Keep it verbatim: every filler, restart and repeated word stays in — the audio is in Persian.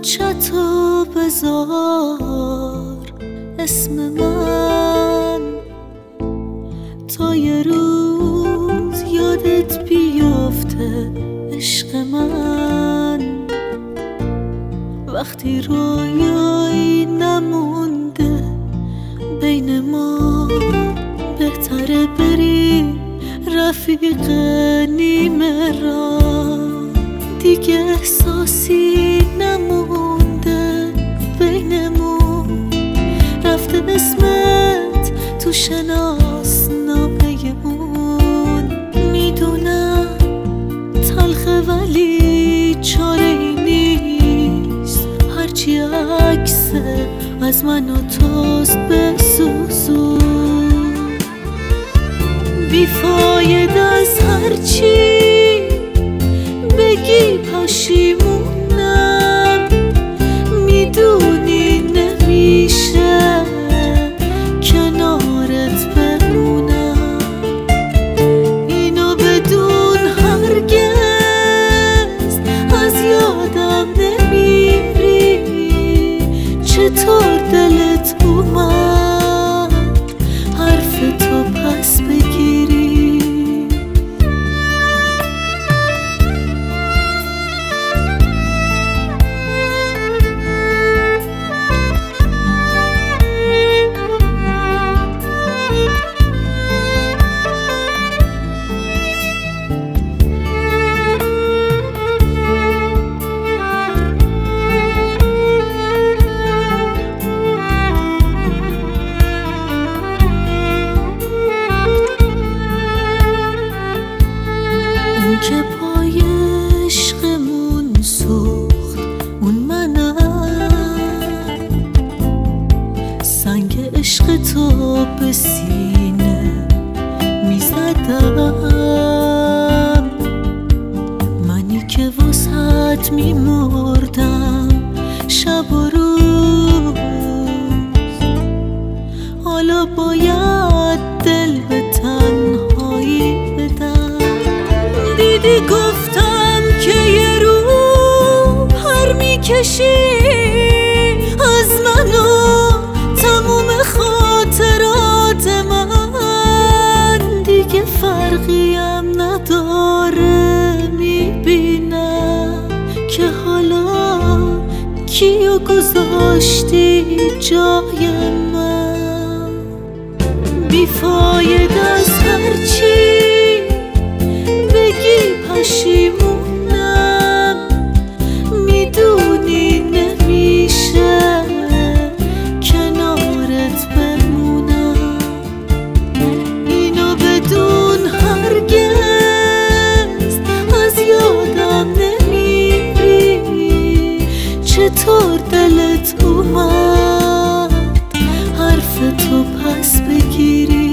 چتو بذار اسم من تا یه روز یادت بیافته عشق من. وقتی رویایی نمونده بین ما بهتره بری رفیق نیمه را. دیگه احساسی نمونده بینمون، رفته اسمت تو شناسنامه اون. میدونم تلخه ولی چاره ای نیست، هرچی عکسه از من و توست بسوزون. بیفاید از هرچی بگی پشیمونم، میدونی نمیشه کنارت بمونم. اینو بدون هرگز از یادم نمیری، چطور دلت اومد حرف تو پس بگیری. که پای عشقمون سوخت اون منم، سنگ عشق تو به سینه میزدم. منی که واسهت میمردم شب و روز، حالا باید دل به تنهایی بدم. دیدی گفتم که یه رو پر میکشی از من و تموم خاطرات من. دیگه فرقیم نداره، میبینم که حالا کیو گذاشتی جای من. بیفاید از هرچی پشیمونم، میدونی نمیشه کنارت بمونم. اینو بدون هرگز از یادم نمیری، چطور دلت اومد حرف تو پس بگیری.